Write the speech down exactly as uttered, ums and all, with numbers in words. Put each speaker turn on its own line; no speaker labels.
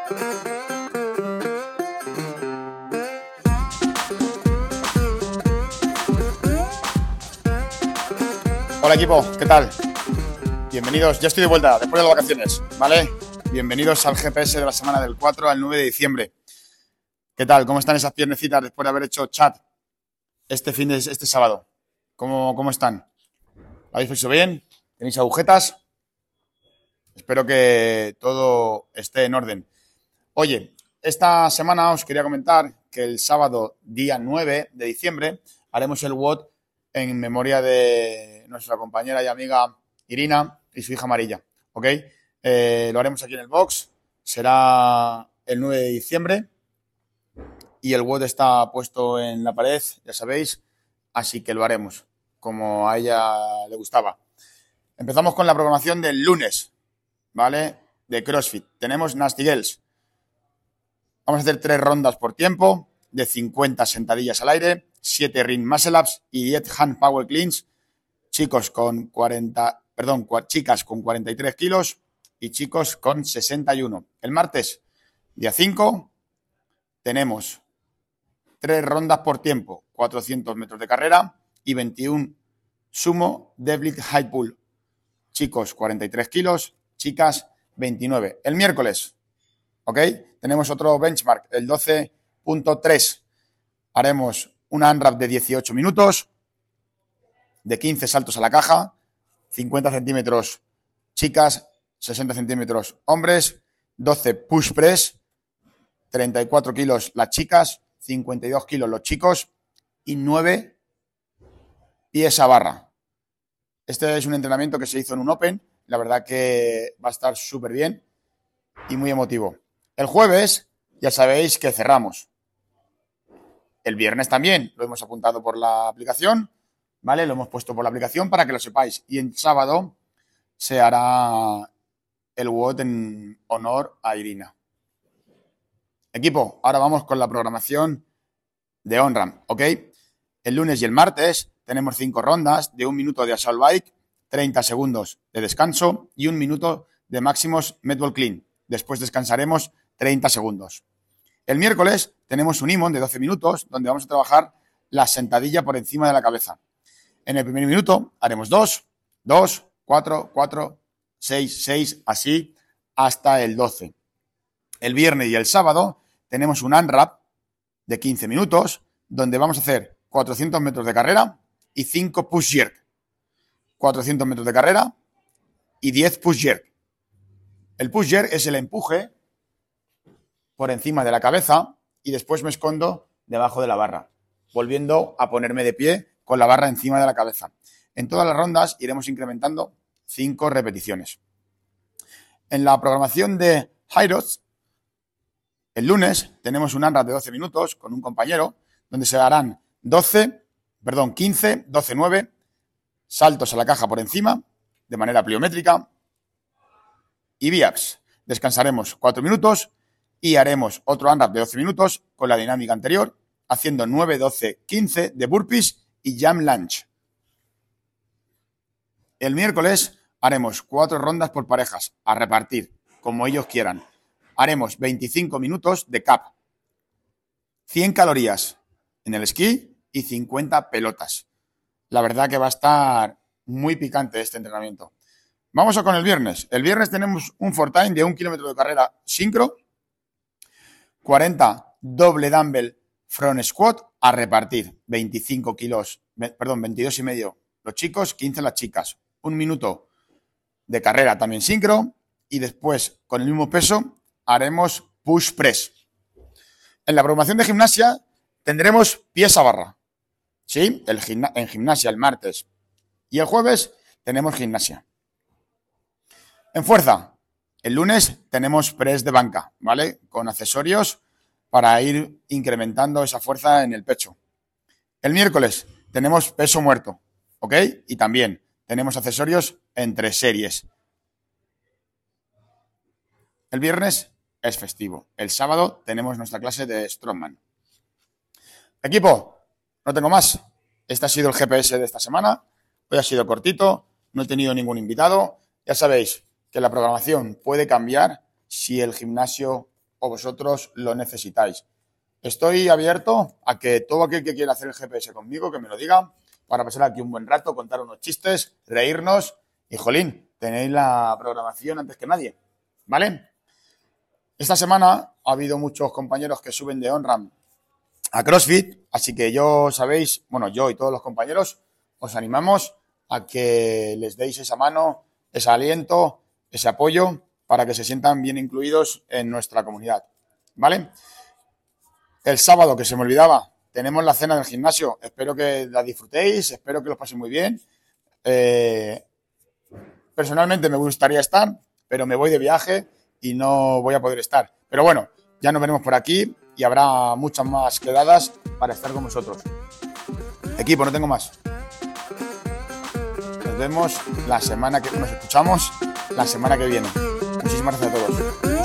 Hola equipo, ¿qué tal? Bienvenidos, ya estoy de vuelta después de las vacaciones, ¿vale? Bienvenidos al G P S de la semana del cuatro al nueve de diciembre. ¿Qué tal? ¿Cómo están esas piernecitas después de haber hecho chat este fin de este sábado? ¿Cómo, cómo están? ¿Lo habéis hecho bien? ¿Tenéis agujetas? Espero que todo esté en orden. Oye, esta semana os quería comentar que el sábado día nueve de diciembre haremos el W O D en memoria de nuestra compañera y amiga Irina y su hija Amarilla, ¿ok? Eh, lo haremos aquí en el box, será el nueve de diciembre y el W O D está puesto en la pared, ya sabéis, así que lo haremos como a ella le gustaba. Empezamos con la programación del lunes, ¿vale? De CrossFit. Tenemos Nasty Girls. Vamos a hacer tres rondas por tiempo de cincuenta sentadillas al aire, siete ring muscle ups y diez hand power cleans. Chicos con cuarenta, perdón, chicas con cuarenta y tres kilos y chicos con sesenta y uno. El martes, día cinco, tenemos tres rondas por tiempo, cuatrocientos metros de carrera y veintiuno sumo deadlift high pull. Chicos, cuarenta y tres kilos, chicas, veintinueve. El miércoles, ¿ok? Tenemos otro benchmark, el doce punto tres. Haremos una unwrap de dieciocho minutos, de quince saltos a la caja, cincuenta centímetros chicas, sesenta centímetros hombres, doce push press, treinta y cuatro kilos las chicas, cincuenta y dos kilos los chicos y nueve pies a barra. Este es un entrenamiento que se hizo en un Open, la verdad que va a estar súper bien y muy emotivo. El jueves ya sabéis que cerramos. El viernes también lo hemos apuntado por la aplicación, ¿vale? Lo hemos puesto por la aplicación para que lo sepáis. Y el sábado se hará el W O D en honor a Irina. Equipo, ahora vamos con la programación de OnRamp, ¿ok? El lunes y el martes tenemos cinco rondas de un minuto de assault bike, treinta segundos de descanso y un minuto de máximos medball clean. Después descansaremos treinta segundos. El miércoles tenemos un I M O N de doce minutos donde vamos a trabajar la sentadilla por encima de la cabeza. En el primer minuto haremos dos, dos, cuatro, cuatro, seis, seis, así hasta el doce. El viernes y el sábado tenemos un unwrap de quince minutos donde vamos a hacer cuatrocientos metros de carrera y cinco push jerk. cuatrocientos metros de carrera y diez push jerk. El push jerk es el empuje por encima de la cabeza y después me escondo debajo de la barra, volviendo a ponerme de pie con la barra encima de la cabeza. En todas las rondas iremos incrementando cinco repeticiones. En la programación de High Rods, el lunes tenemos un unwrap de doce minutos con un compañero donde se harán doce, perdón, quince, doce, nueve saltos a la caja por encima de manera pliométrica y V-ups. Descansaremos cuatro minutos y haremos otro unwrap de doce minutos con la dinámica anterior, haciendo nueve, doce, quince de burpees y jump lunge. El miércoles haremos cuatro rondas por parejas, a repartir, como ellos quieran. Haremos veinticinco minutos de cap, cien calorías en el esquí y cincuenta pelotas. La verdad que va a estar muy picante este entrenamiento. Vamos a con el viernes. El viernes tenemos un four time de un kilómetro de carrera sincro, cuarenta doble dumbbell front squat a repartir, veinticinco kilos, perdón, veintidós y medio los chicos, quince las chicas. Un minuto de carrera también sincro y después con el mismo peso haremos push press. En la programación de gimnasia tendremos pies a barra, ¿sí? El gimna- en gimnasia el martes y el jueves tenemos gimnasia. En fuerza, el lunes tenemos press de banca, ¿vale? Con accesorios para ir incrementando esa fuerza en el pecho. El miércoles tenemos peso muerto, ¿ok? Y también tenemos accesorios entre series. El viernes es festivo. El sábado tenemos nuestra clase de Strongman. Equipo, no tengo más. Este ha sido el G P S de esta semana. Hoy ha sido cortito, no he tenido ningún invitado. Ya sabéis que la programación puede cambiar si el gimnasio o vosotros lo necesitáis. Estoy abierto a que todo aquel que quiera hacer el G P S conmigo, que me lo diga, para pasar aquí un buen rato, contar unos chistes, reírnos y, jolín, tenéis la programación antes que nadie, ¿vale? Esta semana ha habido muchos compañeros que suben de OnRAM a CrossFit, así que yo sabéis, bueno, yo y todos los compañeros os animamos a que les deis esa mano, ese aliento, ese apoyo para que se sientan bien incluidos en nuestra comunidad, ¿vale? El sábado, que se me olvidaba, tenemos la cena del gimnasio. Espero que la disfrutéis, espero que los paséis muy bien. Eh, personalmente me gustaría estar, pero me voy de viaje y no voy a poder estar. Pero bueno, ya nos veremos por aquí y habrá muchas más quedadas para estar con vosotros. Equipo, no tengo más. Nos vemos la semana que nos escuchamos la semana que viene. Muchísimas gracias a todos.